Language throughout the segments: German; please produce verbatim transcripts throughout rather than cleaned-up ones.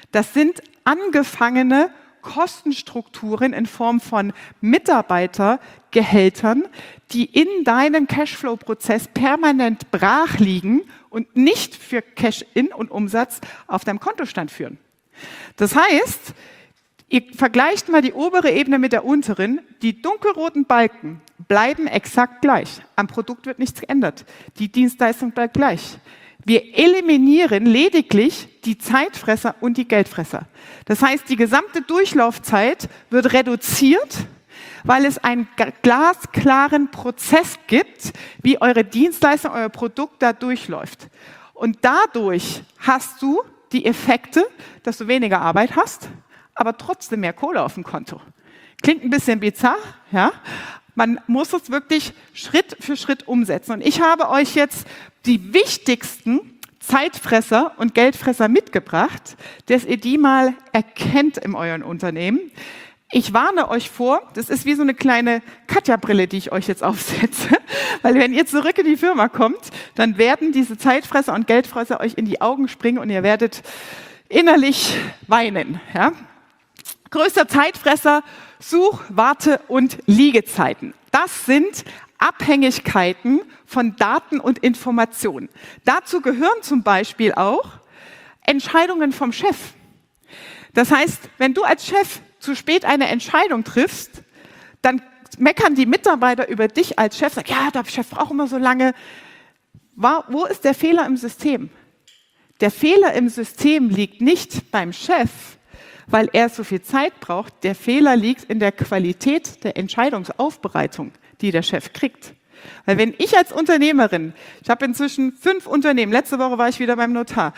Das sind angefangene Kostenstrukturen in Form von Mitarbeitergehältern, die in deinem Cashflow-Prozess permanent brach liegen und nicht für Cash-in und Umsatz auf deinem Kontostand führen. Das heißt, ihr vergleicht mal die obere Ebene mit der unteren. Die dunkelroten Balken bleiben exakt gleich. Am Produkt wird nichts geändert. Die Dienstleistung bleibt gleich. Wir eliminieren lediglich die Zeitfresser und die Geldfresser. Das heißt, die gesamte Durchlaufzeit wird reduziert, weil es einen glasklaren Prozess gibt, wie eure Dienstleistung, euer Produkt da durchläuft. Und dadurch hast du die Effekte, dass du weniger Arbeit hast, aber trotzdem mehr Kohle auf dem Konto. Klingt ein bisschen bizarr, ja? Man muss es wirklich Schritt für Schritt umsetzen. Und ich habe euch jetzt die wichtigsten Zeitfresser und Geldfresser mitgebracht, dass ihr die mal erkennt in euren Unternehmen. Ich warne euch vor, das ist wie so eine kleine Katja-Brille, die ich euch jetzt aufsetze, weil wenn ihr zurück in die Firma kommt, dann werden diese Zeitfresser und Geldfresser euch in die Augen springen und ihr werdet innerlich weinen. Ja? Größter Zeitfresser: Such-, Warte- und Liegezeiten. Das sind Abhängigkeiten von Daten und Informationen. Dazu gehören zum Beispiel auch Entscheidungen vom Chef. Das heißt, wenn du als Chef zu spät eine Entscheidung triffst, dann meckern die Mitarbeiter über dich als Chef, sagen, ja, der Chef braucht immer so lange. Wo ist der Fehler im System? Der Fehler im System liegt nicht beim Chef, weil er so viel Zeit braucht. Der Fehler liegt in der Qualität der Entscheidungsaufbereitung, die der Chef kriegt. Weil wenn ich als Unternehmerin, ich habe inzwischen fünf Unternehmen, letzte Woche war ich wieder beim Notar,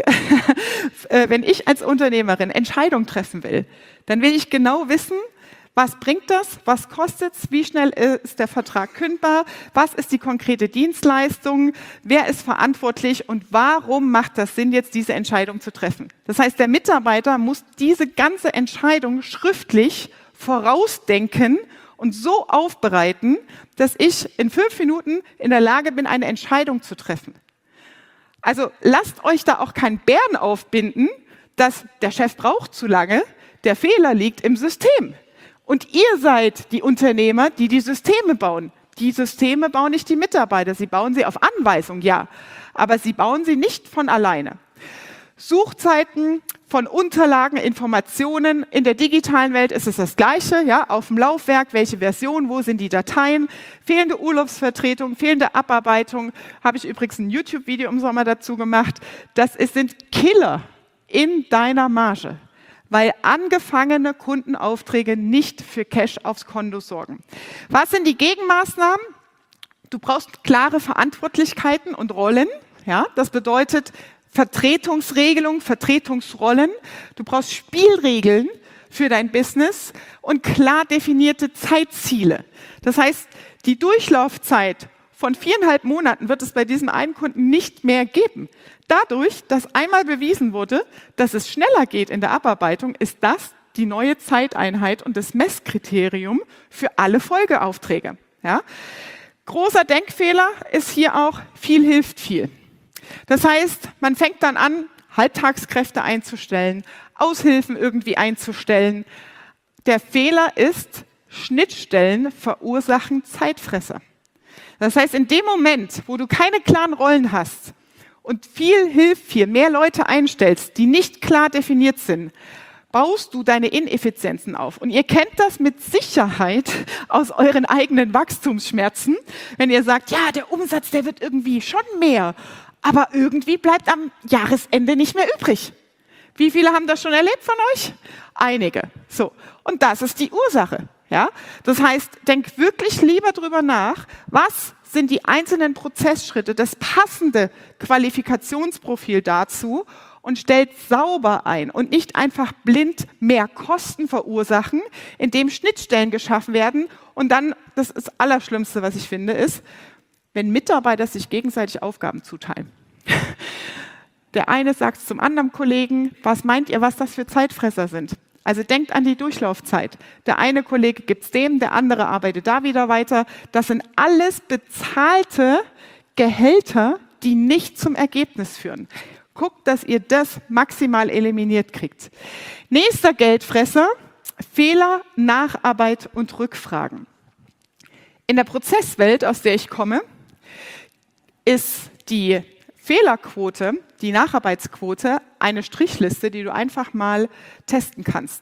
wenn ich als Unternehmerin Entscheidungen treffen will, dann will ich genau wissen, was bringt das, was kostet es, wie schnell ist der Vertrag kündbar, was ist die konkrete Dienstleistung, wer ist verantwortlich und warum macht das Sinn, jetzt diese Entscheidung zu treffen. Das heißt, der Mitarbeiter muss diese ganze Entscheidung schriftlich vorausdenken und so aufbereiten, dass ich in fünf Minuten in der Lage bin, eine Entscheidung zu treffen. Also lasst euch da auch keinen Bären aufbinden, dass der Chef braucht zu lange, der Fehler liegt im System. Und ihr seid die Unternehmer, die die Systeme bauen. Die Systeme bauen nicht die Mitarbeiter, sie bauen sie auf Anweisung, ja, aber sie bauen sie nicht von alleine. Suchzeiten von Unterlagen, Informationen. In der digitalen Welt ist es das Gleiche, ja, auf dem Laufwerk, welche Version, wo sind die Dateien, fehlende Urlaubsvertretung, fehlende Abarbeitung, habe ich übrigens ein YouTube-Video im Sommer dazu gemacht. Das ist, sind Killer in deiner Marge, weil angefangene Kundenaufträge nicht für Cash aufs Konto sorgen. Was sind die Gegenmaßnahmen? Du brauchst klare Verantwortlichkeiten und Rollen, ja, das bedeutet Vertretungsregelung, Vertretungsrollen. Du brauchst Spielregeln für dein Business und klar definierte Zeitziele. Das heißt, die Durchlaufzeit von viereinhalb Monaten wird es bei diesem einen Kunden nicht mehr geben. Dadurch, dass einmal bewiesen wurde, dass es schneller geht in der Abarbeitung, ist das die neue Zeiteinheit und das Messkriterium für alle Folgeaufträge. Ja? Großer Denkfehler ist hier auch, viel hilft viel. Das heißt, man fängt dann an, Halbtagskräfte einzustellen, Aushilfen irgendwie einzustellen. Der Fehler ist, Schnittstellen verursachen Zeitfresser. Das heißt, in dem Moment, wo du keine klaren Rollen hast und viel hilft viel, mehr Leute einstellst, die nicht klar definiert sind, baust du deine Ineffizienzen auf. Und ihr kennt das mit Sicherheit aus euren eigenen Wachstumsschmerzen, wenn ihr sagt, ja, der Umsatz, der wird irgendwie schon mehr, aber irgendwie bleibt am Jahresende nicht mehr übrig. Wie viele haben das schon erlebt von euch? Einige. So. Und das ist die Ursache. Ja? Das heißt, denk wirklich lieber drüber nach, was sind die einzelnen Prozessschritte, das passende Qualifikationsprofil dazu und stellt sauber ein und nicht einfach blind mehr Kosten verursachen, indem Schnittstellen geschaffen werden. Und dann, das ist das Allerschlimmste, was ich finde, ist, wenn Mitarbeiter sich gegenseitig Aufgaben zuteilen. Der eine sagt zum anderen Kollegen, was meint ihr, was das für Zeitfresser sind? Also denkt an die Durchlaufzeit. Der eine Kollege gibt es dem, der andere arbeitet da wieder weiter. Das sind alles bezahlte Gehälter, die nicht zum Ergebnis führen. guckt, dass ihr das maximal eliminiert kriegt. Nächster Geldfresser, Fehler, Nacharbeit und Rückfragen. In der Prozesswelt, aus der ich komme, ist die Fehlerquote, die Nacharbeitsquote, eine Strichliste, die du einfach mal testen kannst.